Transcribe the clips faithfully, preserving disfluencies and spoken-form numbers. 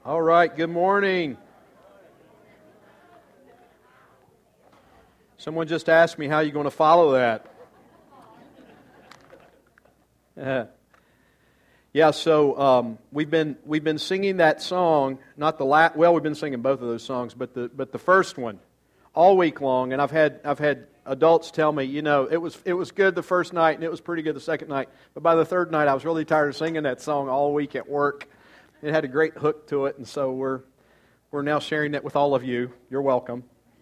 All right, good morning. Someone just asked me how you're going to follow that. Uh, yeah, so um, we've been we've been singing that song, not the la- well, we've been singing both of those songs, but the but the first one all week long, and I've had I've had adults tell me, you know, it was it was good the first night and it was pretty good the second night, but by the third night I was really tired of singing that song all week at work. It had a great hook to it, and so we're we're now sharing it with all of you. You're welcome.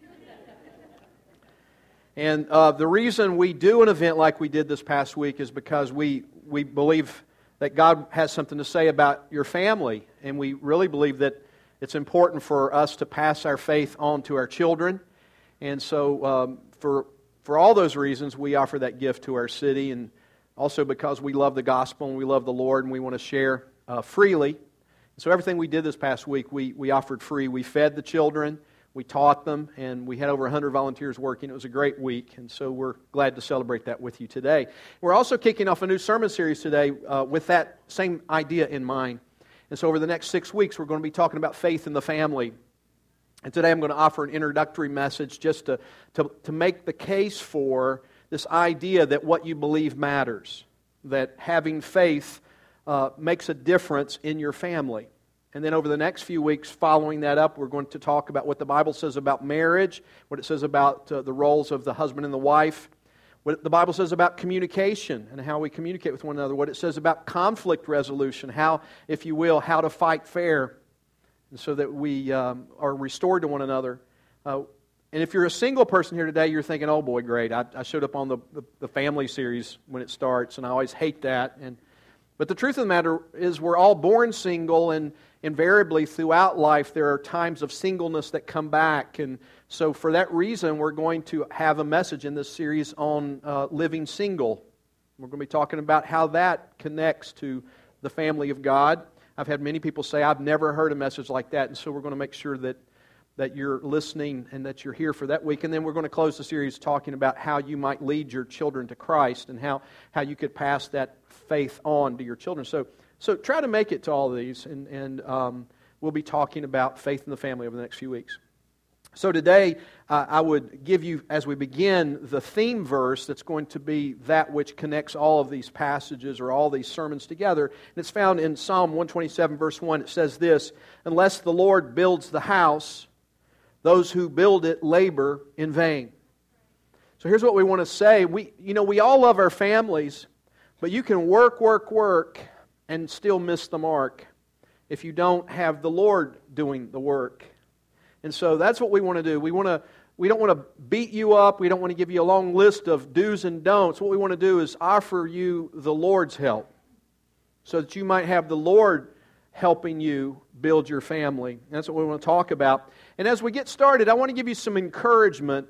And uh, the reason we do an event like we did this past week is because we we believe that God has something to say about your family, and we really believe that it's important for us to pass our faith on to our children. And so um, for for all those reasons, we offer that gift to our city, and also because we love the gospel and we love the Lord and we want to share uh, freely. So everything we did this past week, we, we offered free. We fed the children, we taught them, and we had over one hundred volunteers working. It was a great week, and so we're glad to celebrate that with you today. We're also kicking off a new sermon series today uh, with that same idea in mind. And so over the next six weeks, we're going to be talking about faith in the family. And today I'm going to offer an introductory message just to, to, to make the case for this idea that what you believe matters, that having faith Uh, makes a difference in your family. And then over the next few weeks following that up, we're going to talk about what the Bible says about marriage, what it says about uh, the roles of the husband and the wife, what the Bible says about communication and how we communicate with one another, what it says about conflict resolution, how, if you will, how to fight fair, and so that we um, are restored to one another. Uh, and if you're a single person here today, you're thinking, oh boy, great, I, I showed up on the, the, the family series when it starts, and I always hate that. And But the truth of the matter is we're all born single, and invariably throughout life there are times of singleness that come back. And so for that reason, we're going to have a message in this series on uh, living single. We're going to be talking about how that connects to the family of God. I've had many people say, I've never heard a message like that, and so we're going to make sure that that you're listening and that you're here for that week. And then we're going to close the series talking about how you might lead your children to Christ and how, how you could pass that faith on to your children. So so try to make it to all of these, and, and um, we'll be talking about faith in the family over the next few weeks. So today, uh, I would give you, as we begin, the theme verse that's going to be that which connects all of these passages or all these sermons together. And it's found in Psalm one twenty-seven, verse one. It says this, "Unless the Lord builds the house, those who build it labor in vain." So here's what we want to say. We, you know, we all love our families, but you can work, work, work, and still miss the mark if you don't have the Lord doing the work. And so that's what we want to do. We want to. We don't want to beat you up. We don't want to give you a long list of do's and don'ts. What we want to do is offer you the Lord's help, so that you might have the Lord helping you build your family. That's what we want to talk about. And as we get started, I want to give you some encouragement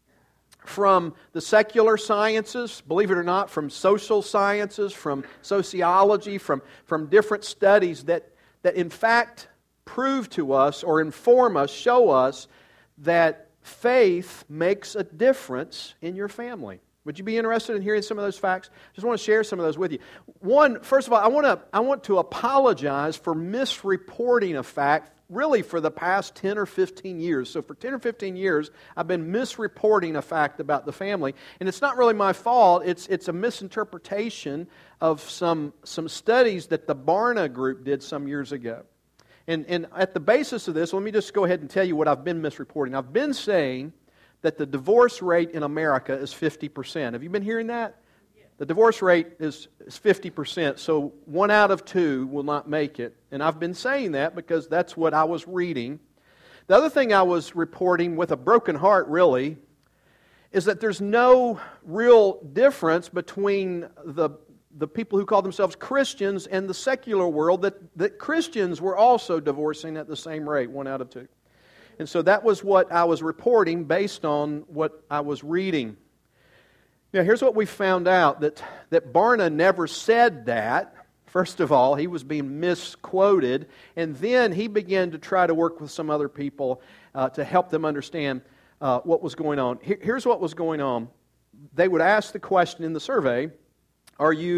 from the secular sciences, believe it or not, from social sciences, from sociology, from, from different studies that, that in fact prove to us or inform us, show us that faith makes a difference in your family. Would you be interested in hearing some of those facts? Just want to share some of those with you. One, first of all, I want to I want to apologize for misreporting a fact really for the past ten or fifteen years. So for ten or fifteen years, I've been misreporting a fact about the family. And it's not really my fault. It's it's a misinterpretation of some, some studies that the Barna Group did some years ago. And, and at the basis of this, let me just go ahead and tell you what I've been misreporting. I've been saying that the divorce rate in America is fifty percent. Have you been hearing that? The divorce rate is, is fifty percent, so one out of two will not make it. And I've been saying that because that's what I was reading. The other thing I was reporting with a broken heart, really, is that there's no real difference between the, the people who call themselves Christians and the secular world, that, that Christians were also divorcing at the same rate, one out of two. And so that was what I was reporting based on what I was reading. Now, here's what we found out, that, that Barna never said that. First of all, he was being misquoted, and then he began to try to work with some other people uh, to help them understand uh, what was going on. Here, here's what was going on. They would ask the question in the survey, are you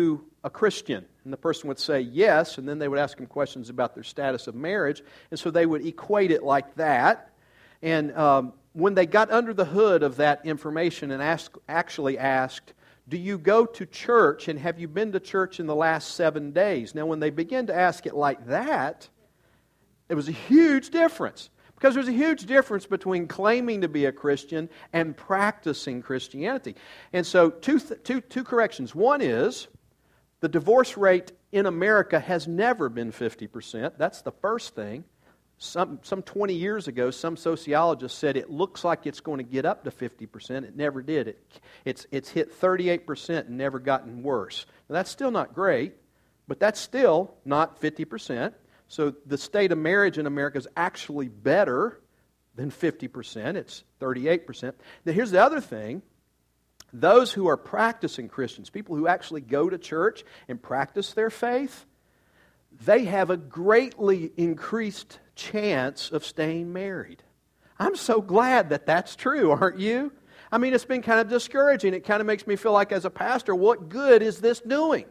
a Christian? And the person would say yes, and then they would ask them questions about their status of marriage, and so they would equate it like that. And um, when they got under the hood of that information and asked, actually asked, do you go to church, and have you been to church in the last seven days? Now, when they begin to ask it like that, it was a huge difference. Because there's a huge difference between claiming to be a Christian and practicing Christianity. And so, two, th- two, two corrections. One is, the divorce rate in America has never been fifty percent. That's the first thing. Some, some twenty years ago, some sociologists said it looks like it's going to get up to fifty percent. It never did. It, it's, it's hit thirty-eight percent and never gotten worse. Now, that's still not great, but that's still not fifty percent. So the state of marriage in America is actually better than fifty percent. It's thirty-eight percent. Now here's the other thing. Those who are practicing Christians, people who actually go to church and practice their faith, they have a greatly increased chance of staying married. I'm so glad that that's true, aren't you? I mean, it's been kind of discouraging. It kind of makes me feel like, as a pastor, what good is this doing?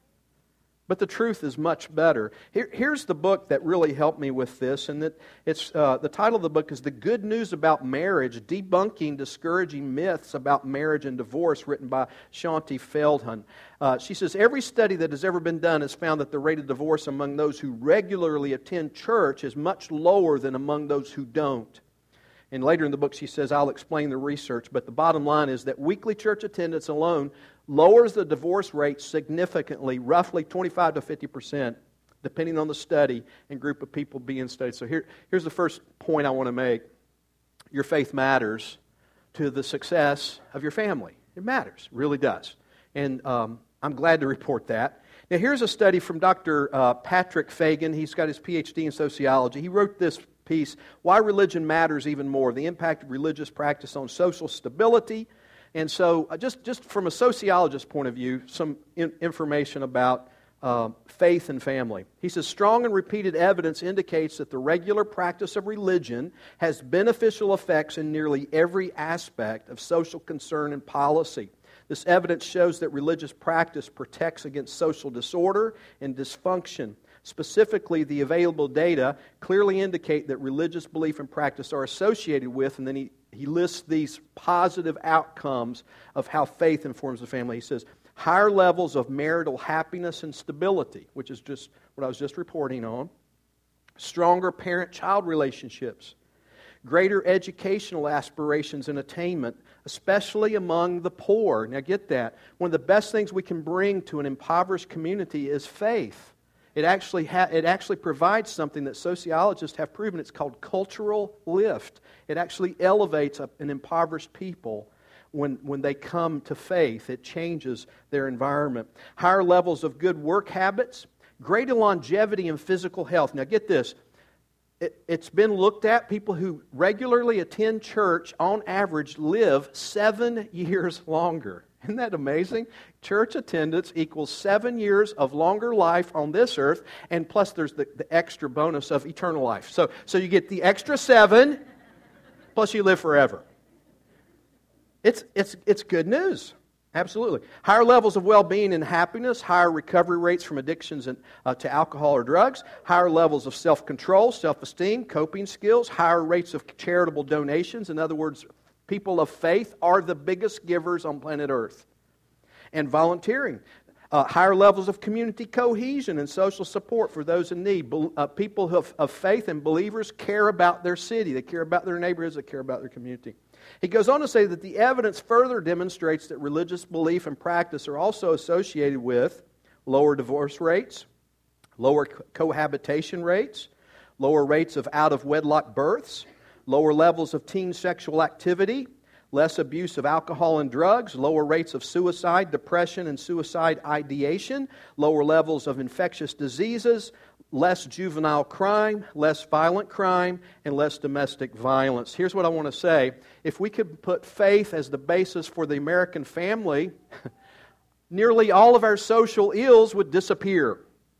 But the truth is much better. Here, here's the book that really helped me with this, and that it's uh, the title of the book is "The Good News About Marriage: Debunking Discouraging Myths About Marriage and Divorce," written by Shaunti Feldhahn. Uh, she says, every study that has ever been done has found that the rate of divorce among those who regularly attend church is much lower than among those who don't. And later in the book she says, I'll explain the research, but the bottom line is that weekly church attendance alone lowers the divorce rate significantly, roughly twenty-five to fifty percent, depending on the study and group of people being studied. So here, here's the first point I want to make. Your faith matters to the success of your family. It matters, it really does. And um, I'm glad to report that. Now here's a study from Doctor Uh, Patrick Fagan. He's got his P H D in sociology. He wrote this piece, Why Religion Matters Even More, the Impact of Religious Practice on Social Stability. And so, uh, just, just from a sociologist's point of view, some in, information about uh, faith and family. He says, strong and repeated evidence indicates that the regular practice of religion has beneficial effects in nearly every aspect of social concern and policy. This evidence shows that religious practice protects against social disorder and dysfunction. Specifically, the available data clearly indicate that religious belief and practice are associated with, and then he, he lists these positive outcomes of how faith informs the family. He says, higher levels of marital happiness and stability, which is just what I was just reporting on, stronger parent-child relationships, greater educational aspirations and attainment, especially among the poor. Now get that. One of the best things we can bring to an impoverished community is faith. It actually ha- it actually provides something that sociologists have proven. It's called cultural lift. It actually elevates a, an impoverished people when, when they come to faith. It changes their environment. Higher levels of good work habits, greater longevity in physical health. Now get this. It, it's been looked at. People who regularly attend church, on average, live seven years longer. Isn't that amazing? Church attendance equals seven years of longer life on this earth, and plus there's the, the extra bonus of eternal life. So, so you get the extra seven, plus you live forever. It's, it's, it's good news. Absolutely. Higher levels of well-being and happiness, higher recovery rates from addictions and, uh, to alcohol or drugs, higher levels of self-control, self-esteem, coping skills, higher rates of charitable donations. In other words, people of faith are the biggest givers on planet Earth. And volunteering. Uh, higher levels of community cohesion and social support for those in need. Be- uh, people of, of faith and believers care about their city. They care about their neighborhoods. They care about their community. He goes on to say that the evidence further demonstrates that religious belief and practice are also associated with lower divorce rates, lower co- cohabitation rates, lower rates of out-of-wedlock births, lower levels of teen sexual activity, less abuse of alcohol and drugs, lower rates of suicide, depression, and suicide ideation, lower levels of infectious diseases, less juvenile crime, less violent crime, and less domestic violence. Here's what I want to say. If we could put faith as the basis for the American family, nearly all of our social ills would disappear.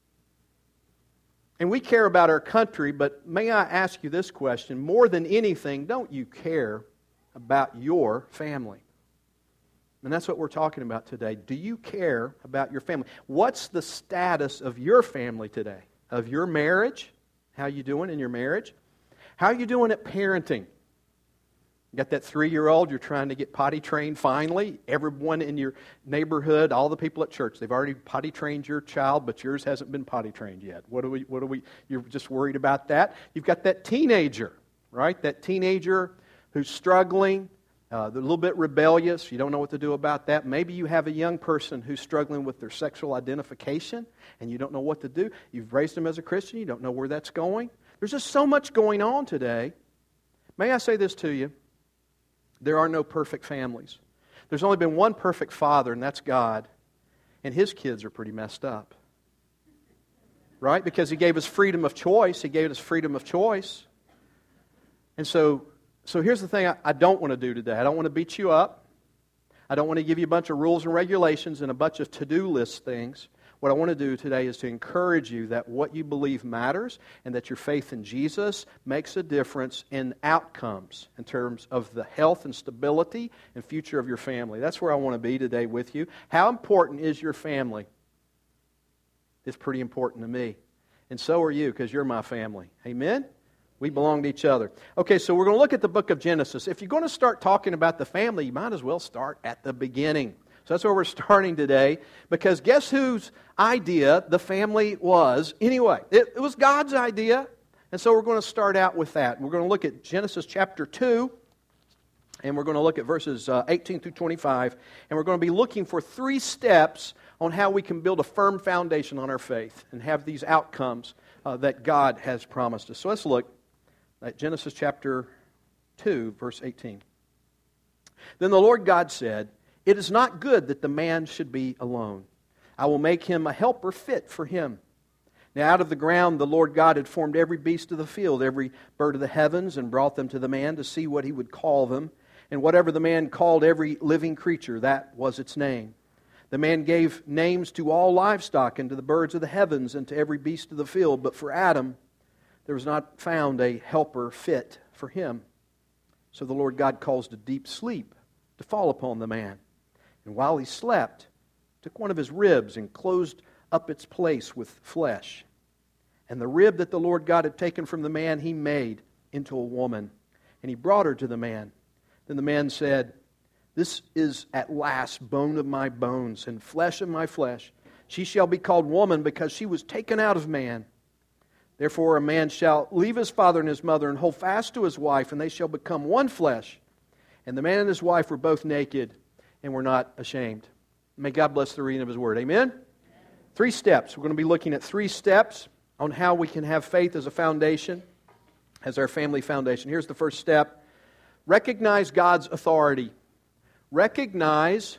And we care about our country, but may I ask you this question? More than anything, don't you care about your family? And that's what we're talking about today. Do you care about your family? What's the status of your family today? Of your marriage? How you doing in your marriage? How are you doing at parenting? You got that three-year-old you're trying to get potty trained finally. Everyone in your neighborhood, all the people at church, they've already potty trained your child, but yours hasn't been potty trained yet. What do we, what do we, you're just worried about that? You've got that teenager, right? That teenager who's struggling, uh, they're a little bit rebellious. You don't know what to do about that. Maybe you have a young person who's struggling with their sexual identification, and you don't know what to do. You've raised them as a Christian. You don't know where that's going. There's just so much going on today. May I say this to you? There are no perfect families. There's only been one perfect father, and that's God. And His kids are pretty messed up. Right? Because He gave us freedom of choice. He gave us freedom of choice. And so, so here's the thing I, I don't want to do today. I don't want to beat you up. I don't want to give you a bunch of rules and regulations and a bunch of to-do list things. What I want to do today is to encourage you that what you believe matters and that your faith in Jesus makes a difference in outcomes in terms of the health and stability and future of your family. That's where I want to be today with you. How important is your family? It's pretty important to me. And so are you, because you're my family. Amen? We belong to each other. Okay, so we're going to look at the book of Genesis. If you're going to start talking about the family, you might as well start at the beginning. So that's where we're starting today, because guess whose idea the family was anyway? It, it was God's idea, and so we're going to start out with that. We're going to look at Genesis chapter two, and we're going to look at verses uh, eighteen through twenty-five, and we're going to be looking for three steps on how we can build a firm foundation on our faith and have these outcomes uh, that God has promised us. So let's look at Genesis chapter two, verse eighteen. Then the Lord God said, "It is not good that the man should be alone. I will make him a helper fit for him." Now out of the ground the Lord God had formed every beast of the field, every bird of the heavens, and brought them to the man to see what he would call them. And whatever the man called every living creature, that was its name. The man gave names to all livestock, and to the birds of the heavens, and to every beast of the field. But for Adam there was not found a helper fit for him. So the Lord God caused a deep sleep to fall upon the man. And while he slept, took one of his ribs and closed up its place with flesh. And the rib that the Lord God had taken from the man, he made into a woman. And he brought her to the man. Then the man said, "This is at last bone of my bones and flesh of my flesh. She shall be called woman, because she was taken out of man. Therefore a man shall leave his father and his mother and hold fast to his wife, and they shall become one flesh. And the man and his wife were both naked and were not ashamed." May God bless the reading of His Word. Amen? Amen? Three steps. We're going to be looking at three steps on how we can have faith as a foundation, as our family foundation. Here's the first step. Recognize God's authority. Recognize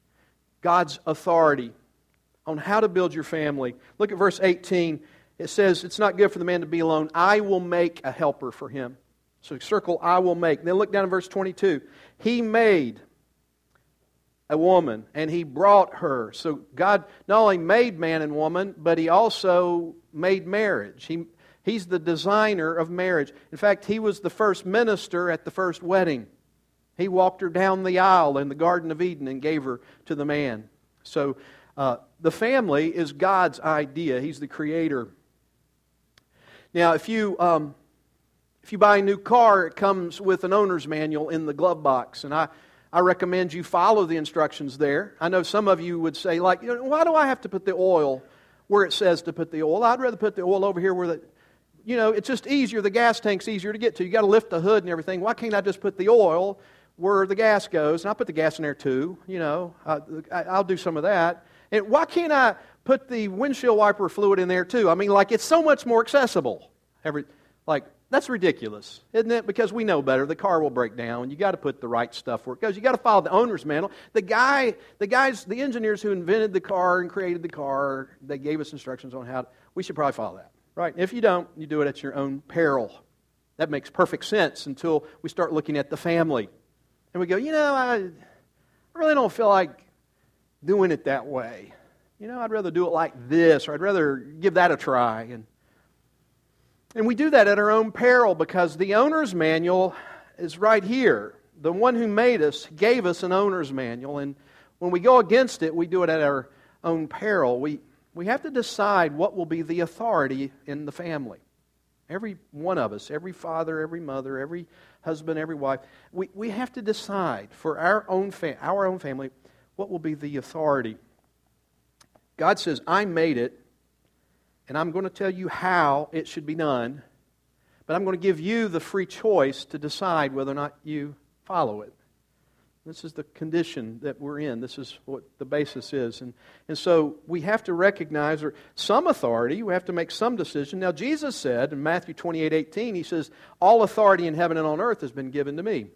God's authority on how to build your family. Look at verse eighteen. It says, "It's not good for the man to be alone. I will make a helper for him." So circle, "I will make." Then look down in verse twenty-two. He made a woman, and He brought her. So God not only made man and woman, but He also made marriage. He, he's the designer of marriage. In fact, He was the first minister at the first wedding. He walked her down the aisle in the Garden of Eden and gave her to the man. So uh, the family is God's idea. He's the creator. Now, if you... Um, If you buy a new car, it comes with an owner's manual in the glove box. And I, I recommend you follow the instructions there. I know some of you would say, like, you know, why do I have to put the oil where it says to put the oil? I'd rather put the oil over here where the, you know, it's just easier. The gas tank's easier to get to. You got to lift the hood and everything. Why can't I just put the oil where the gas goes? And I'll put the gas in there too. You know, I, I'll do some of that. And why can't I put the windshield wiper fluid in there too? I mean, like, it's so much more accessible. Every, like, that's ridiculous, isn't it? Because we know better. The car will break down. You got to put the right stuff where it goes. You got to follow the owner's manual. The guy, the guys, the engineers who invented the car and created the car, they gave us instructions on how to, we should probably follow that, right? If you don't, you do it at your own peril. That makes perfect sense until we start looking at the family. And we go, you know, I really don't feel like doing it that way. You know, I'd rather do it like this, or I'd rather give that a try. And And we do that at our own peril, because the owner's manual is right here. The one who made us gave us an owner's manual. And when we go against it, we do it at our own peril. We, we have to decide what will be the authority in the family. Every one of us, every father, every mother, every husband, every wife, we, we have to decide for our own fam- our own family what will be the authority. God says, I made it, and I'm going to tell you how it should be done, but I'm going to give you the free choice to decide whether or not you follow it. This is the condition that we're in. This is what the basis is. And, and so we have to recognize or some authority. We have to make some decision. Now, Jesus said in Matthew twenty-eight eighteen, He says, all authority in heaven and on earth has been given to me.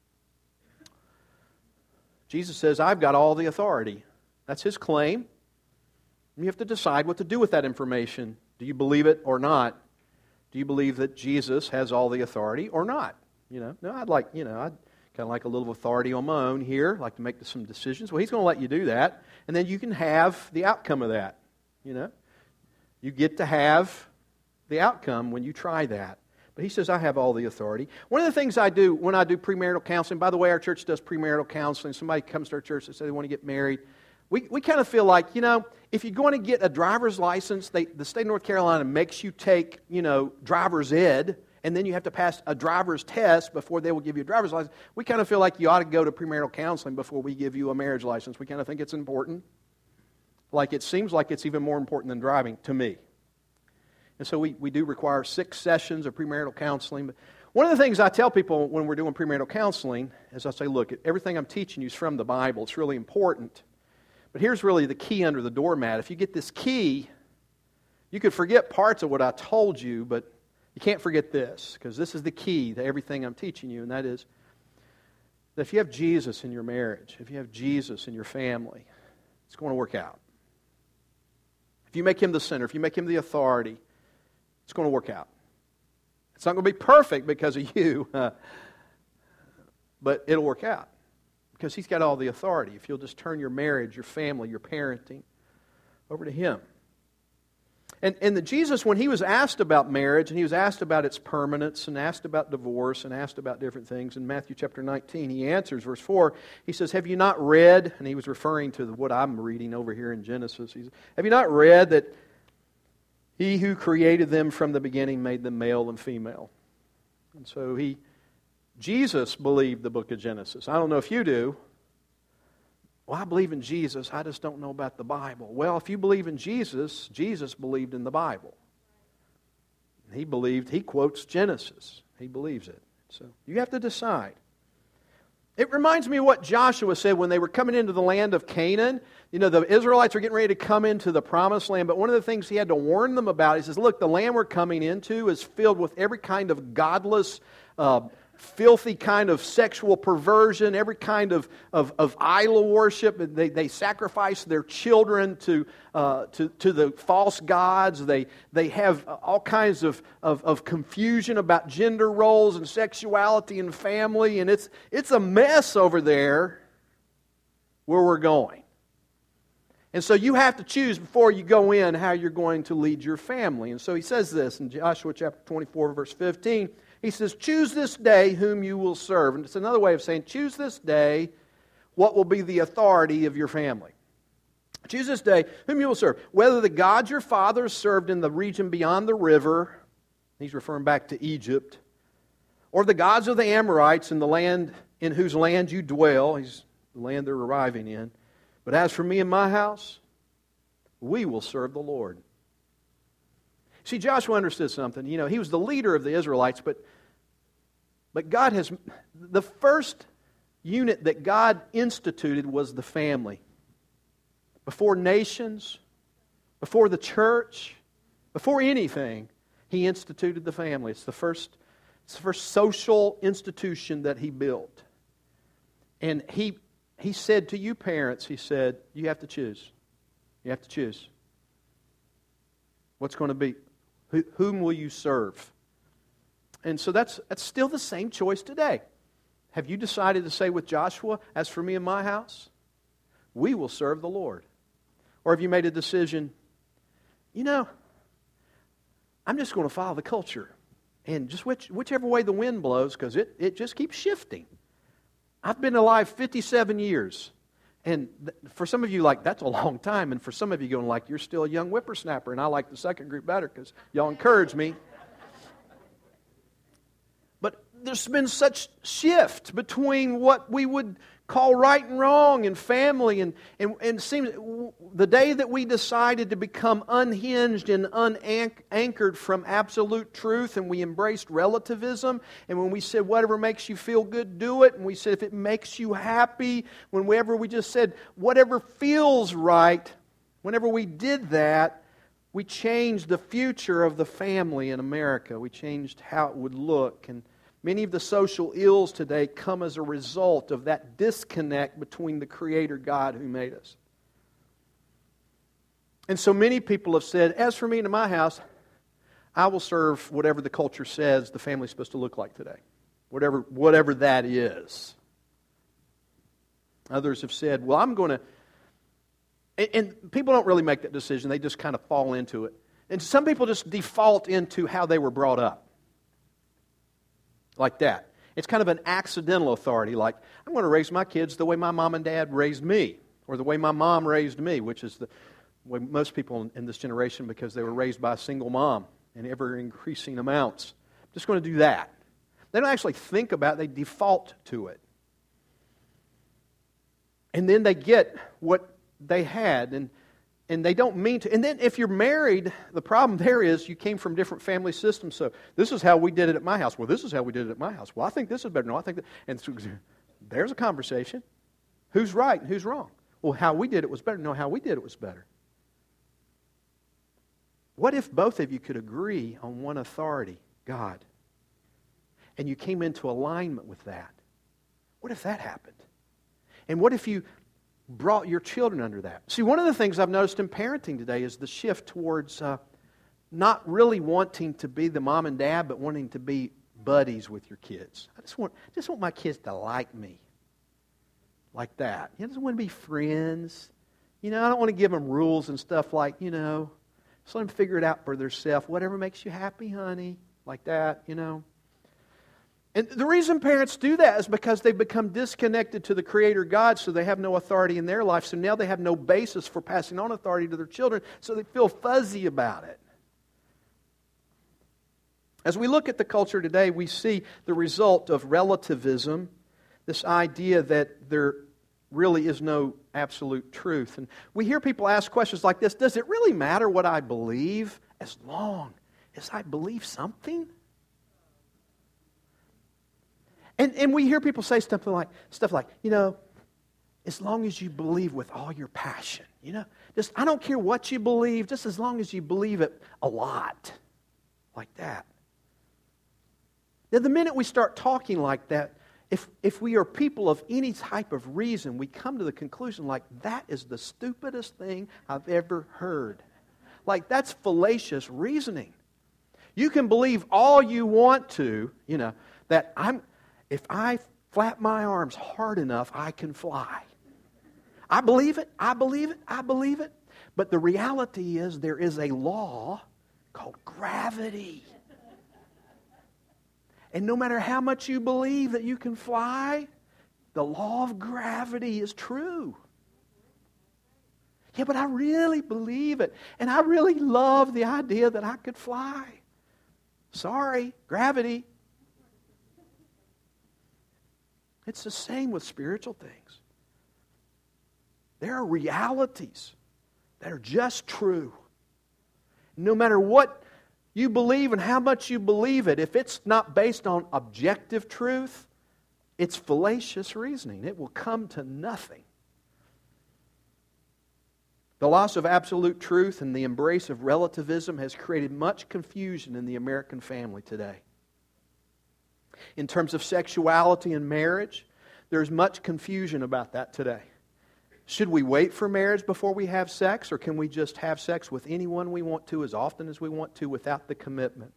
Jesus says, I've got all the authority. That's His claim. You have to decide what to do with that information. Do you believe it or not? Do you believe that Jesus has all the authority or not? You know, no, I'd like, you know, I'd kind of like a little authority on my own here, like to make some decisions. Well, He's going to let you do that, and then you can have the outcome of that. You know, you get to have the outcome when you try that. But He says, I have all the authority. One of the things I do when I do premarital counseling, by the way, our church does premarital counseling. Somebody comes to our church and says they want to get married. We we kind of feel like, you know, if you're going to get a driver's license, they, the state of North Carolina makes you take, you know, driver's ed, and then you have to pass a driver's test before they will give you a driver's license. We kind of feel like you ought to go to premarital counseling before we give you a marriage license. We kind of think it's important. Like it seems like it's even more important than driving to me. And so we, we do require six sessions of premarital counseling. But one of the things I tell people when we're doing premarital counseling is I say, look, everything I'm teaching you is from the Bible. It's really important. But here's really the key under the doormat. If you get this key, you could forget parts of what I told you, but you can't forget this, because this is the key to everything I'm teaching you, and that is that if you have Jesus in your marriage, if you have Jesus in your family, it's going to work out. If you make Him the center, if you make Him the authority, it's going to work out. It's not going to be perfect because of you, uh, but it'll work out. Because He's got all the authority. If you'll just turn your marriage, your family, your parenting over to Him. And, and the Jesus, when He was asked about marriage, and He was asked about its permanence, and asked about divorce, and asked about different things, in Matthew chapter nineteen, He answers, verse four, He says, have you not read, and He was referring to what I'm reading over here in Genesis, He says, have you not read that He who created them from the beginning made them male and female? And so He... Jesus believed the book of Genesis. I don't know if you do. Well, I believe in Jesus. I just don't know about the Bible. Well, if you believe in Jesus, Jesus believed in the Bible. He believed, he quotes Genesis. He believes it. So you have to decide. It reminds me of what Joshua said when they were coming into the land of Canaan. You know, the Israelites are getting ready to come into the promised land, but one of the things he had to warn them about, he says, look, the land we're coming into is filled with every kind of godless uh filthy kind of sexual perversion, every kind of, of, of idol worship. They, they sacrifice their children to, uh, to, to the false gods. They, they have all kinds of, of, of confusion about gender roles and sexuality and family. And it's, it's a mess over there where we're going. And so you have to choose before you go in how you're going to lead your family. And so he says this in Joshua chapter twenty-four, verse fifteen. He says, choose this day whom you will serve. And it's another way of saying, choose this day what will be the authority of your family. Choose this day whom you will serve. Whether the gods your fathers served in the region beyond the river, he's referring back to Egypt, or the gods of the Amorites in the land in whose land you dwell, he's the land they're arriving in. But as for me and my house, we will serve the Lord. See, Joshua understood something. You know, he was the leader of the Israelites, but, but God has... The first unit that God instituted was the family. Before nations, before the church, before anything, He instituted the family. It's the first, it's the first social institution that He built. And He, he said to you parents, He said, you have to choose. You have to choose. What's going to be... Whom will you serve? And so that's that's still the same choice today. Have you decided to say with Joshua, as for me and my house, we will serve the Lord? Or have you made a decision, you know, I'm just going to follow the culture. And just which, whichever way the wind blows, because it, it just keeps shifting. I've been alive fifty-seven years. And th- for some of you, like, that's a long time. And for some of you going, like, you're still a young whippersnapper. And I like the second group better because y'all encourage me. But there's been such shift between what we would call right and wrong and family. And, and, and it seems the day that we decided to become unhinged and unanchored from absolute truth, and we embraced relativism, and when we said whatever makes you feel good, do it, and we said if it makes you happy, whenever we just said whatever feels right, whenever we did that, we changed the future of the family in America. We changed how it would look. And many of the social ills today come as a result of that disconnect between the Creator God who made us. And so many people have said, as for me and my house, I will serve whatever the culture says the family's supposed to look like today. Whatever, whatever that is. Others have said, well, I'm going to... And, and people don't really make that decision. They just kind of fall into it. And some people just default into how they were brought up. Like that. It's kind of an accidental authority, like, I'm going to raise my kids the way my mom and dad raised me, or the way my mom raised me, which is the way most people in this generation, because they were raised by a single mom in ever-increasing amounts. I'm just going to do that. They don't actually think about it, they default to it. And then they get what they had, and And they don't mean to. And then if you're married, the problem there is you came from different family systems. So this is how we did it at my house. Well, this is how we did it at my house. Well, I think this is better. No, I think that. And so there's a conversation. Who's right and who's wrong? Well, how we did it was better. No, how we did it was better. What if both of you could agree on one authority, God, and you came into alignment with that? What if that happened? And what if you brought your children under that? See, one of the things I've noticed in parenting today is the shift towards uh, not really wanting to be the mom and dad, but wanting to be buddies with your kids. I just want, just want my kids to like me. Like that. You know, I just want to be friends. You know, I don't want to give them rules and stuff like, you know, just let them figure it out for themselves. Whatever makes you happy, honey. Like that, you know. And the reason parents do that is because they've become disconnected to the Creator God, so they have no authority in their life. So now they have no basis for passing on authority to their children, so they feel fuzzy about it. As we look at the culture today, we see the result of relativism, this idea that there really is no absolute truth. And we hear people ask questions like this: does it really matter what I believe as long as I believe something? And and we hear people say stuff like, stuff like, you know, as long as you believe with all your passion, you know, just I don't care what you believe, just as long as you believe it a lot, like that. Now, the minute we start talking like that, if if we are people of any type of reason, we come to the conclusion like, that is the stupidest thing I've ever heard. Like, that's fallacious reasoning. You can believe all you want to, you know, that I'm... if I flap my arms hard enough, I can fly. I believe it, I believe it, I believe it. But the reality is there is a law called gravity. And no matter how much you believe that you can fly, the law of gravity is true. Yeah, but I really believe it. And I really love the idea that I could fly. Sorry, gravity. It's the same with spiritual things. There are realities that are just true. No matter what you believe and how much you believe it, if it's not based on objective truth, it's fallacious reasoning. It will come to nothing. The loss of absolute truth and the embrace of relativism has created much confusion in the American family today. In terms of sexuality and marriage, there's much confusion about that today. Should we wait for marriage before we have sex, or can we just have sex with anyone we want to as often as we want to without the commitment?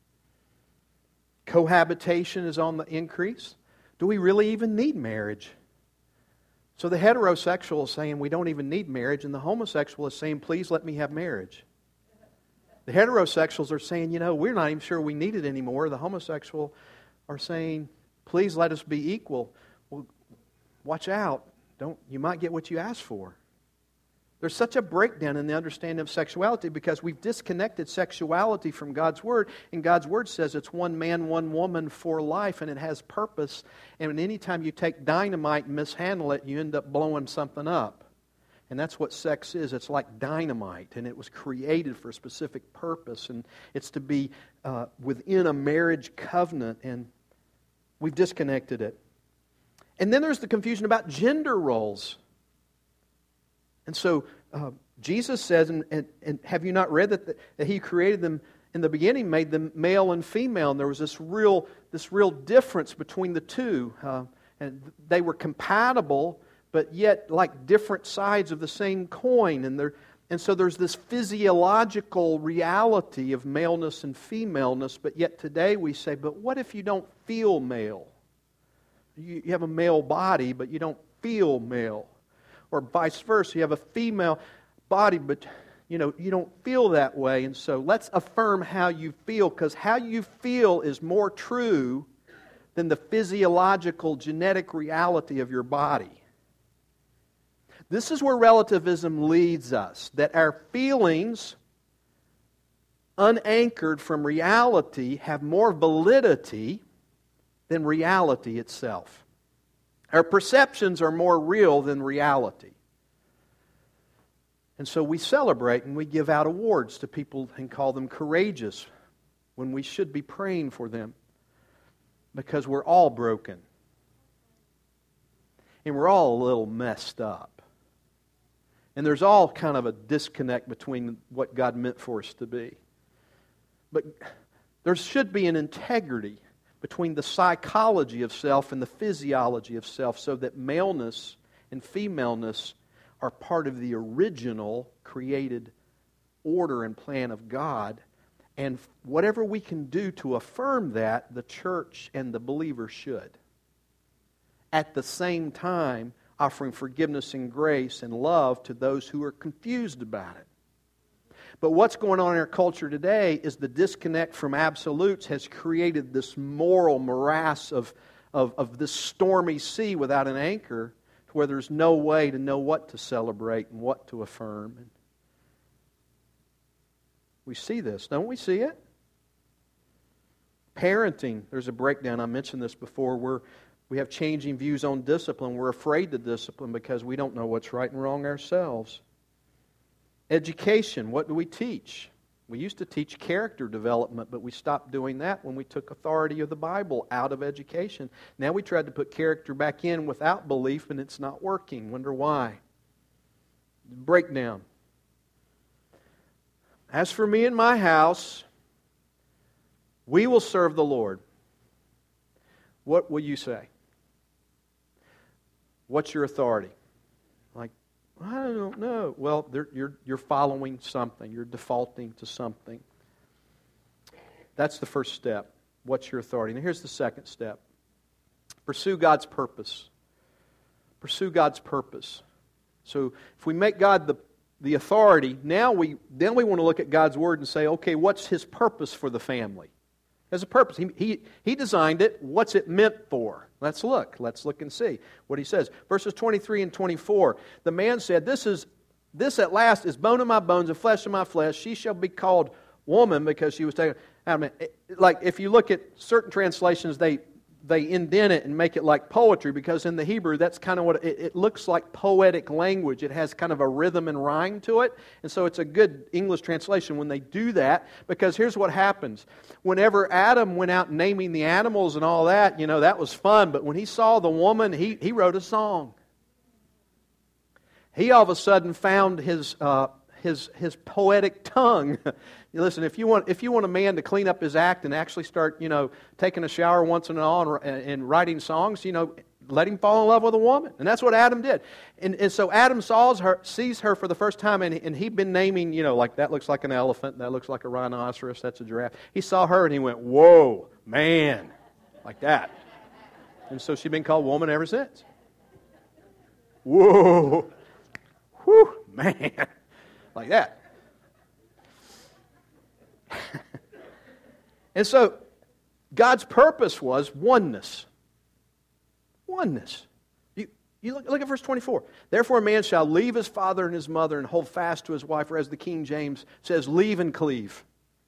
Cohabitation is on the increase. Do we really even need marriage? So the heterosexual is saying we don't even need marriage, and the homosexual is saying, please let me have marriage. The heterosexuals are saying, you know, we're not even sure we need it anymore. The homosexual are saying, please let us be equal. Well, watch out. don't, you might get what you ask for. There's such a breakdown in the understanding of sexuality because we've disconnected sexuality from God's Word. And God's Word says it's one man, one woman for life, and it has purpose. And anytime you take dynamite and mishandle it, you end up blowing something up. And that's what sex is. It's like dynamite, and it was created for a specific purpose. And it's to be uh, within a marriage covenant, and we've disconnected it. And then there's the confusion about gender roles. And so uh, Jesus says, and, and, and have you not read that, the, that He created them in the beginning, made them male and female, and there was this real this real difference between the two. Uh, and they were compatible, but yet like different sides of the same coin. And there, and so there's this physiological reality of maleness and femaleness, but yet today we say, but what if you don't feel male? You, you have a male body, but you don't feel male. Or vice versa, you have a female body, but you know you don't feel that way. And so let's affirm how you feel, because how you feel is more true than the physiological, genetic reality of your body. This is where relativism leads us, that our feelings, unanchored from reality, have more validity than reality itself. Our perceptions are more real than reality. And so we celebrate and we give out awards to people and call them courageous when we should be praying for them, because we're all broken. And we're all a little messed up. And there's all kind of a disconnect between what God meant for us to be. But there should be an integrity between the psychology of self and the physiology of self, so that maleness and femaleness are part of the original created order and plan of God. And whatever we can do to affirm that, the church and the believer should. At the same time, offering forgiveness and grace and love to those who are confused about it. But what's going on in our culture today is the disconnect from absolutes has created this moral morass of, of, of this stormy sea without an anchor, where there's no way to know what to celebrate and what to affirm. And we see this, don't we see it? Parenting, there's a breakdown. I mentioned this before. We're, we have changing views on discipline. We're afraid to discipline because we don't know what's right and wrong ourselves. Education, what do we teach? We used to teach character development, but we stopped doing that when we took authority of the Bible out of education. Now we tried to put character back in without belief, and it's not working. Wonder why? Breakdown. As for me and my house, we will serve the Lord. What will you say? What's your authority? Like, I don't know. Well, you're, you're following something. You're defaulting to something. That's the first step. What's your authority? Now here's the second step. Pursue God's purpose. Pursue God's purpose. So if we make God the, the authority, now we then we want to look at God's Word and say, okay, what's His purpose for the family? There's a purpose. He, he, he designed it. What's it meant for? Let's look. Let's look and see what He says. Verses twenty-three and twenty-four. The man said, This is this at last is bone of my bones and flesh of my flesh. She shall be called woman because she was taken. I mean, like if you look at certain translations, they they indent it and make it like poetry, because in the Hebrew, that's kind of what it, it looks like, poetic language. It has kind of a rhythm and rhyme to it. And so it's a good English translation when they do that, because here's what happens. Whenever Adam went out naming the animals and all that, you know, that was fun. But when he saw the woman, he, he wrote a song. He all of a sudden found his uh, his his poetic tongue. Listen, if you want if you want a man to clean up his act and actually start, you know, taking a shower once in a while and, and writing songs, you know, let him fall in love with a woman. And that's what Adam did. And, and so Adam saws her, sees her for the first time, and, and he'd been naming, you know, like that looks like an elephant, that looks like a rhinoceros, that's a giraffe. He saw her and he went, whoa, man, like that. And so she's been called woman ever since. Whoa, whew, man, like that. And so God's purpose was oneness. Oneness. You, You look, look at verse twenty-four. Therefore a man shall leave his father and his mother and hold fast to his wife, or as the King James says, leave and cleave.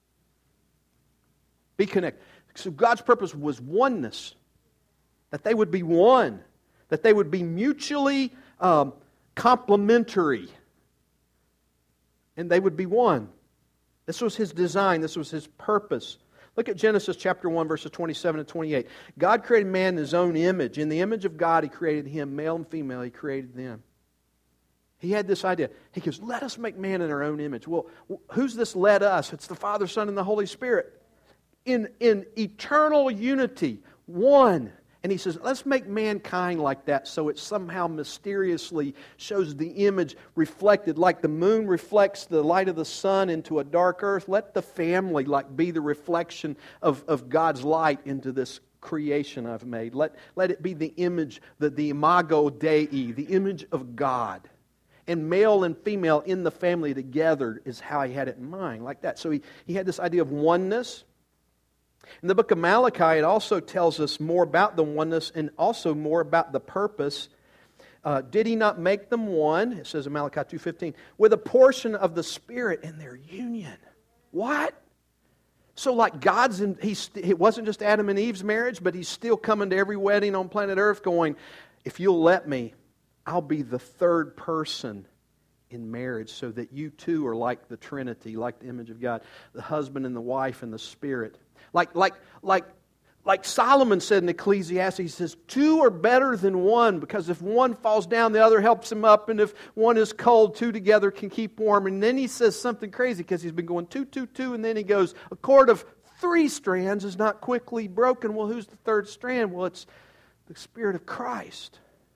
Be connected. So God's purpose was oneness. That they would be one. That they would be mutually um, complementary. And they would be one. This was His design. This was His purpose. Look at Genesis chapter one, verses twenty-seven and twenty-eight. God created man in His own image. In the image of God He created him. Male and female He created them. He had this idea. He goes, let us make man in our own image. Well, who's this let us? It's the Father, Son, and the Holy Spirit. In, in eternal unity, one. And He says, let's make mankind like that so it somehow mysteriously shows the image reflected. Like the moon reflects the light of the sun into a dark earth, let the family like be the reflection of, of God's light into this creation I've made. Let, let it be the image, the, the imago Dei, the image of God. And male and female in the family together is how He had it in mind, like that. So He, he had this idea of oneness. In the book of Malachi, it also tells us more about the oneness and also more about the purpose. Uh, Did He not make them one, it says in Malachi two fifteen, with a portion of the Spirit in their union? What? So like God's, in, he's, it wasn't just Adam and Eve's marriage, but He's still coming to every wedding on planet Earth going, if you'll let me, I'll be the third person in marriage so that you too are like the Trinity, like the image of God, the husband and the wife and the Spirit. Like, like, like, like Solomon said in Ecclesiastes, he says, two are better than one, because if one falls down, the other helps him up, and if one is cold, two together can keep warm. And then he says something crazy, because he's been going two, two, two, and then he goes, a cord of three strands is not quickly broken. Well, who's the third strand? Well, it's the Spirit of Christ.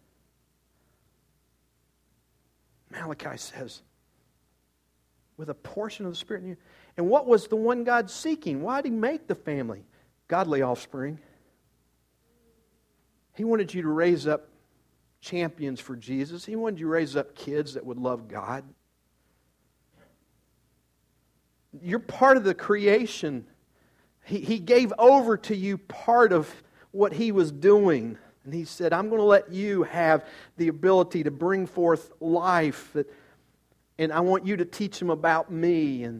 Malachi says, with a portion of the Spirit in you. And what was the one God seeking? Why did He make the family? Godly offspring. He wanted you to raise up champions for Jesus. He wanted you to raise up kids that would love God. You're part of the creation. He, he gave over to you part of what He was doing. And He said, I'm going to let you have the ability to bring forth life. That, and I want you to teach them about me. And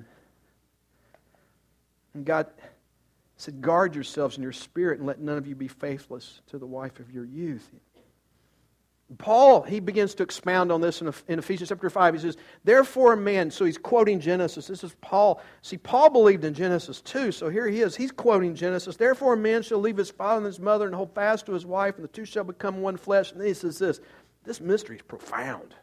And God said, guard yourselves in your spirit and let none of you be faithless to the wife of your youth. Paul, he begins to expound on this in Ephesians chapter five. He says, therefore a man, so he's quoting Genesis. This is Paul. See, Paul believed in Genesis too, so here he is. He's quoting Genesis. Therefore a man shall leave his father and his mother and hold fast to his wife, and the two shall become one flesh. And then he says this, this mystery is profound.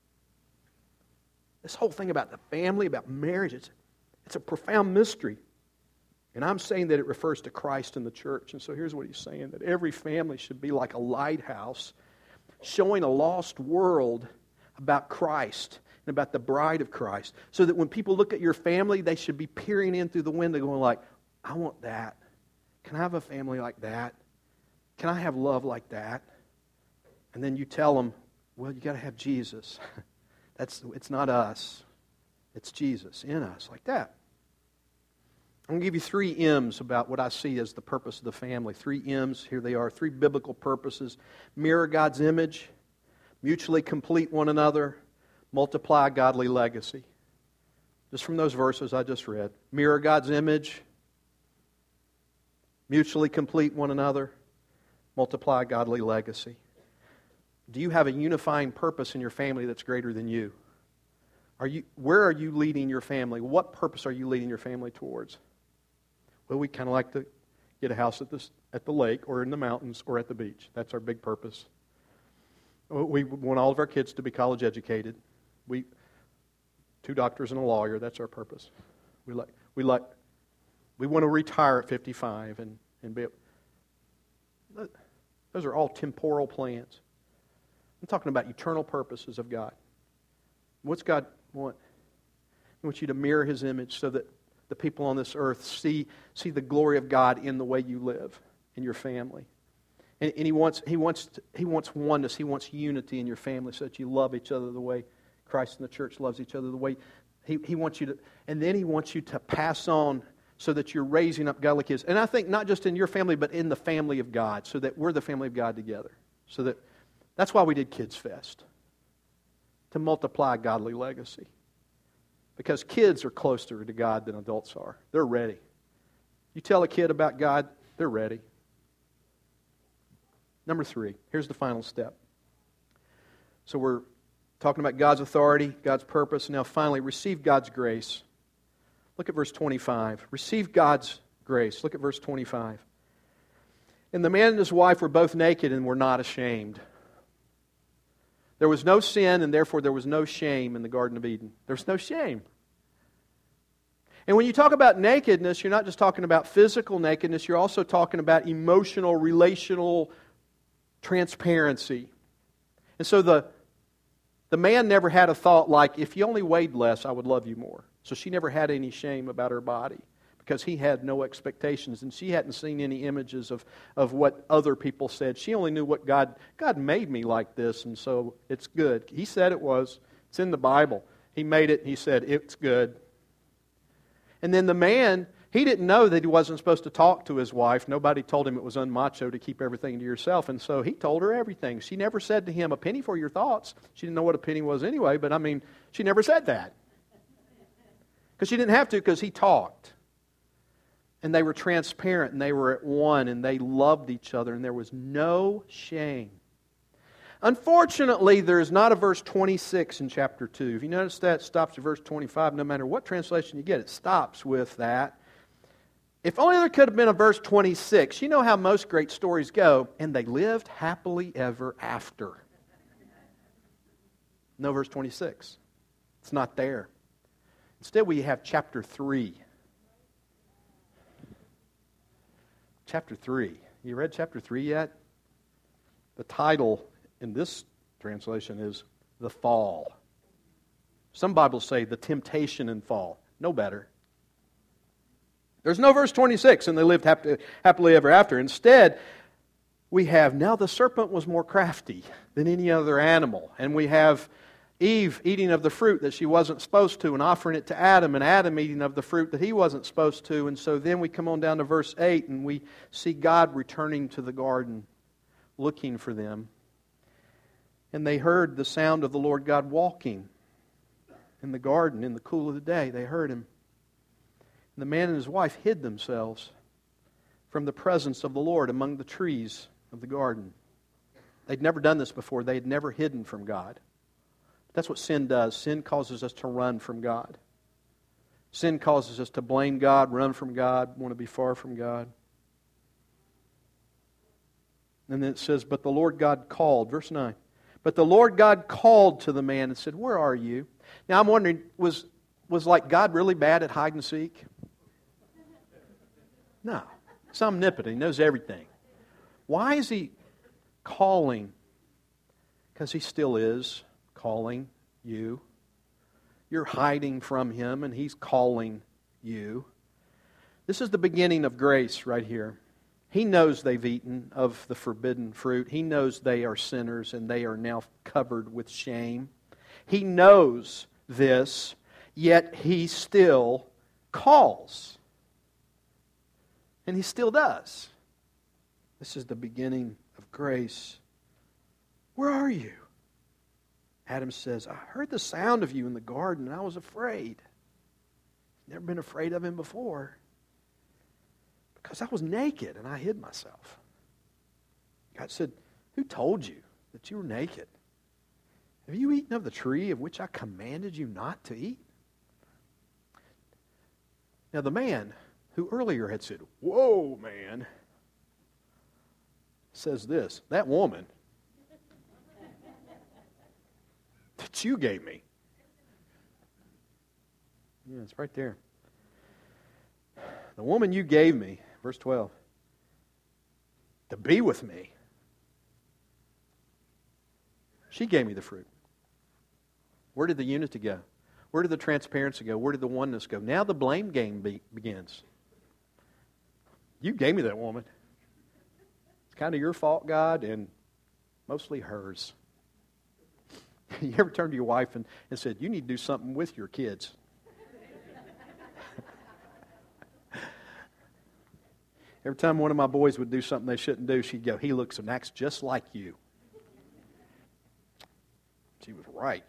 This whole thing about the family, about marriage, it's, it's a profound mystery. And I'm saying that it refers to Christ and the church. And so here's what he's saying, that every family should be like a lighthouse showing a lost world about Christ and about the bride of Christ. So that when people look at your family, they should be peering in through the window going like, I want that. Can I have a family like that? Can I have love like that? And then you tell them, well, you got to have Jesus. That's it's not us. It's Jesus in us, like that. I'm going to give you three M's about what I see as the purpose of the family. Three M's, here they are, three biblical purposes. Mirror God's image, mutually complete one another, multiply a godly legacy. Just from those verses I just read. Mirror God's image, mutually complete one another, multiply a godly legacy. Do you have a unifying purpose in your family that's greater than you? Are you? Where are you leading your family? What purpose are you leading your family towards? Well, we kind of like to get a house at this at the lake or in the mountains or at the beach. That's our big purpose. We want all of our kids to be college educated. We two doctors and a lawyer. That's our purpose. We like we like we want to retire at fifty-five and and be. Those are all temporal plans. I'm talking about eternal purposes of God. What's God want? He wants you to mirror His image so that the people on this earth see, see the glory of God in the way you live, in your family. And, and He wants He wants to, He wants oneness. He wants unity in your family so that you love each other the way Christ and the church loves each other. The way He He wants you to, and then He wants you to pass on so that you're raising up godly kids. And I think not just in your family, but in the family of God, so that we're the family of God together. So that That's why we did Kids Fest. To multiply a godly legacy. Because kids are closer to God than adults are. They're ready. You tell a kid about God, they're ready. Number three, here's the final step. So we're talking about God's authority, God's purpose. Now finally, receive God's grace. Look at verse twenty-five. Receive God's grace. Look at verse twenty-five. And the man and his wife were both naked and were not ashamed. There was no sin, and therefore there was no shame in the Garden of Eden. There was no shame. And when you talk about nakedness, you're not just talking about physical nakedness, you're also talking about emotional, relational transparency. And so the, the man never had a thought like, if you only weighed less, I would love you more. So she never had any shame about her body because he had no expectations, and she hadn't seen any images of, of what other people said. She only knew what God, God made me like this, and so it's good. He said it was. It's in the Bible. He made it, and He said, it's good. And then the man, he didn't know that he wasn't supposed to talk to his wife. Nobody told him it was unmacho to keep everything to yourself. And so he told her everything. She never said to him, a penny for your thoughts. She didn't know what a penny was anyway, but I mean, she never said that. Because she didn't have to, because he talked. And they were transparent, and they were at one, and they loved each other, and there was no shame. Unfortunately, there is not a verse twenty-six in chapter two. If you notice that, it stops at verse twenty-five. No matter what translation you get, it stops with that. If only there could have been a verse twenty-six. You know how most great stories go, and they lived happily ever after. No verse twenty-six. It's not there. Instead, we have chapter three. Chapter three. You read chapter three yet? The title in this translation is The Fall. Some Bibles say the temptation and fall. No better. There's no verse twenty-six, and they lived happily, happily ever after. Instead, we have, now the serpent was more crafty than any other animal. And we have Eve eating of the fruit that she wasn't supposed to and offering it to Adam, and Adam eating of the fruit that he wasn't supposed to. And so then we come on down to verse eight, and we see God returning to the garden, looking for them. And they heard the sound of the Lord God walking in the garden in the cool of the day. They heard Him. And the man and his wife hid themselves from the presence of the Lord among the trees of the garden. They'd never done this before. They had never hidden from God. That's what sin does. Sin causes us to run from God. Sin causes us to blame God, run from God, want to be far from God. And then it says, but the Lord God called. Verse nine. But the Lord God called to the man and said, where are you? Now I'm wondering, was, was like God really bad at hide and seek? No. He's omnipotent. He knows everything. Why is He calling? Because He still is calling you. You're hiding from Him, and He's calling you. This is the beginning of grace right here. He knows they've eaten of the forbidden fruit. He knows they are sinners, and they are now covered with shame. He knows this, yet He still calls. And He still does. This is the beginning of grace. Where are you? Adam says, I heard the sound of you in the garden, and I was afraid. Never been afraid of Him before. Because I was naked, and I hid myself. God said, who told you that you were naked? Have you eaten of the tree of which I commanded you not to eat? Now the man who earlier had said, whoa, man, says this, that woman that you gave me. Yeah, it's right there. The woman you gave me, verse twelve, to be with me, she gave me the fruit. Where did the unity go? Where did the transparency go? Where did the oneness go? Now the blame game be- begins. You gave me that woman. It's kind of your fault, God, and mostly hers. You ever turned to your wife and, and said, you need to do something with your kids? Every time one of my boys would do something they shouldn't do, she'd go, he looks and acts just like you. she was right.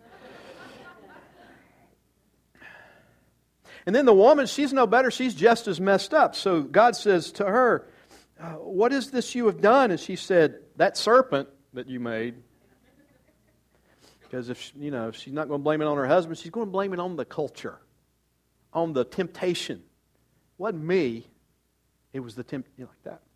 And then the woman, she's no better. She's just as messed up. So God says to her, uh, what is this you have done? And she said, that serpent that you made. Because if, you know, if she's not going to blame it on her husband, she's going to blame it on the culture, on the temptation. It wasn't me. It was the tempt, you know, like that.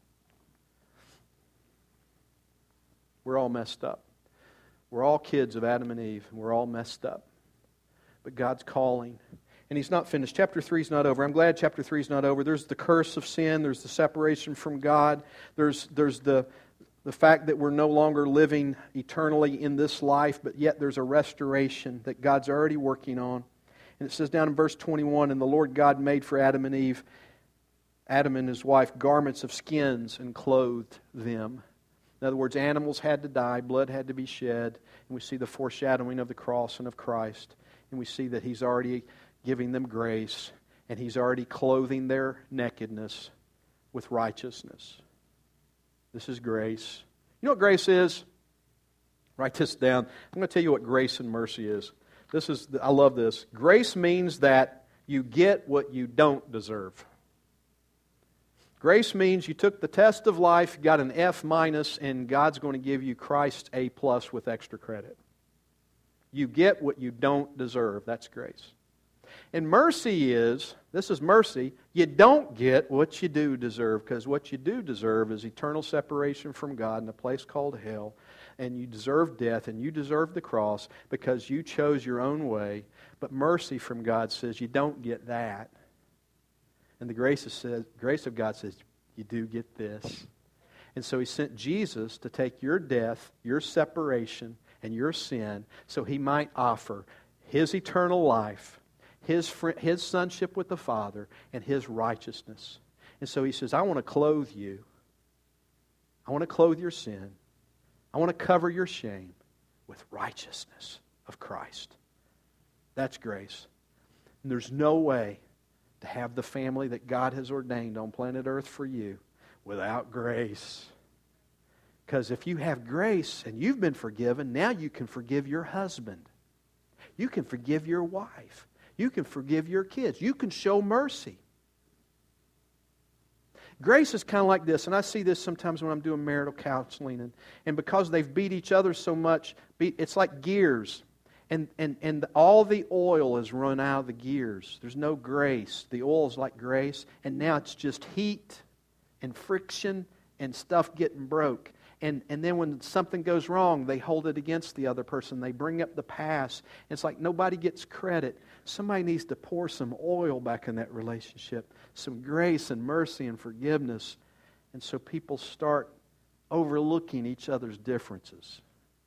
We're all messed up. We're all kids of Adam and Eve, and we're all messed up. But God's calling. And He's not finished. Chapter three is not over. I'm glad chapter three is not over. There's the curse of sin. There's the separation from God. There's, there's the, the fact that we're no longer living eternally in this life, but yet there's a restoration that God's already working on. And it says down in verse twenty-one, and the Lord God made for Adam and Eve, Adam and his wife, garments of skins and clothed them. In other words, animals had to die, blood had to be shed, and we see the foreshadowing of the cross and of Christ. And we see that He's already giving them grace, and He's already clothing their nakedness with righteousness. This is grace. You know what grace is? Write this down. I'm going to tell you what grace and mercy is. This is, I love this. Grace means that you get what you don't deserve. Grace means you took the test of life, got an F minus, and God's going to give you Christ's A plus with extra credit. You get what you don't deserve. That's grace. And mercy is, this is mercy, you don't get what you do deserve, because what you do deserve is eternal separation from God in a place called hell, and you deserve death, and you deserve the cross because you chose your own way. But mercy from God says you don't get that. And the grace of, says, grace of God says you do get this. And so He sent Jesus to take your death, your separation, and your sin so He might offer His eternal life, His, fr- His sonship with the Father, and His righteousness. And so He says, I want to clothe you. I want to clothe your sin. I want to cover your shame with righteousness of Christ. That's grace. And there's no way to have the family that God has ordained on planet Earth for you without grace. Because if you have grace and you've been forgiven, now you can forgive your husband. You can forgive your wife. You can forgive your kids. You can show mercy. Grace is kind of like this, and I see this sometimes when I'm doing marital counseling, and, and because they've beat each other so much, beat, it's like gears, and, and, and all the oil has run out of the gears. There's no grace. The oil is like grace, and now it's just heat and friction and stuff getting broke. And, and then when something goes wrong, they hold it against the other person. They bring up the past. It's like nobody gets credit. Somebody needs to pour some oil back in that relationship, some grace and mercy and forgiveness. And so people start overlooking each other's differences.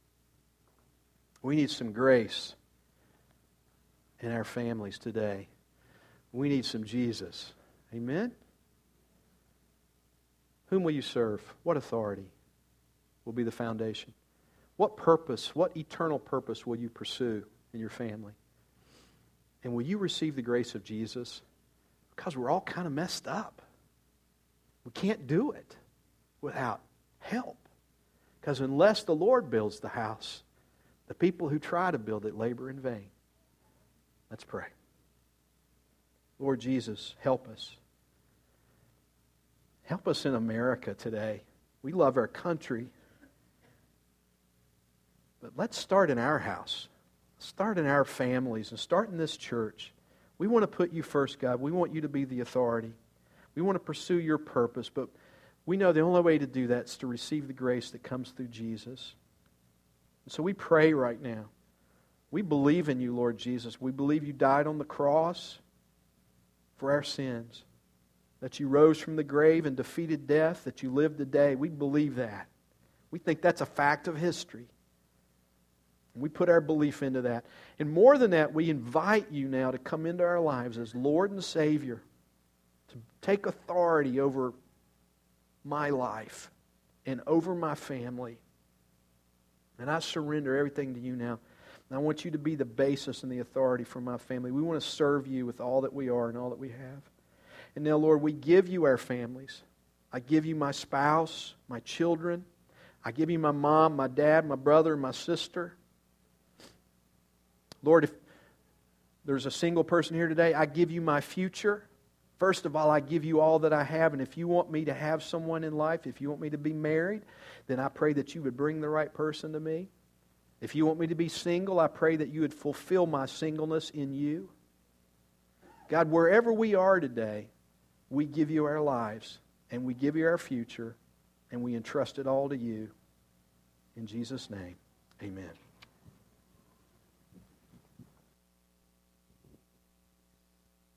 We need some grace in our families today. We need some Jesus. Amen? Whom will you serve? What authority will be the foundation? What purpose, what eternal purpose will you pursue in your family? And will you receive the grace of Jesus? Because we're all kind of messed up. We can't do it without help. Because unless the Lord builds the house, the people who try to build it labor in vain. Let's pray. Lord Jesus, help us. Help us in America today. We love our country. But let's start in our house. Start in our families and start in this church. We want to put you first, God. We want you to be the authority. We want to pursue your purpose, but we know the only way to do that is to receive the grace that comes through Jesus. And so we pray right now. We believe in you, Lord Jesus. We believe you died on the cross for our sins, that you rose from the grave and defeated death, that you lived today. We believe that. We think that's a fact of history. We put our belief into that. And more than that, we invite you now to come into our lives as Lord and Savior, to take authority over my life and over my family. And I surrender everything to you now. And I want you to be the basis and the authority for my family. We want to serve you with all that we are and all that we have. And now, Lord, we give you our families. I give you my spouse, my children. I give you my mom, my dad, my brother, my sister. Lord, if there's a single person here today, I give you my future. First of all, I give you all that I have, and if you want me to have someone in life, if you want me to be married, then I pray that you would bring the right person to me. If you want me to be single, I pray that you would fulfill my singleness in you. God, wherever we are today, we give you our lives, and we give you our future, and we entrust it all to you. In Jesus' name, amen.